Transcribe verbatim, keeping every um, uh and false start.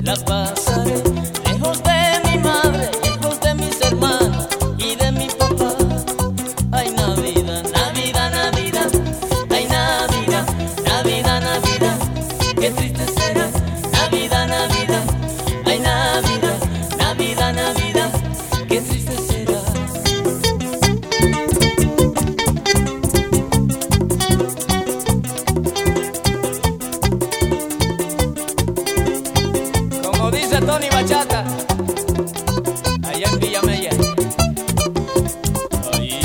la pasaré lejos de mi madre, lejos de mis hermanos y de mi papá. Ay, Navidad, Navidad, Navidad, ay, Navidad, Navidad, Navidad, qué triste será. Navidad, Navidad, ay, Navidad, Navidad, Navidad, qué triste será. Como dice Tony Bachata, allá en Villamella. Ahí.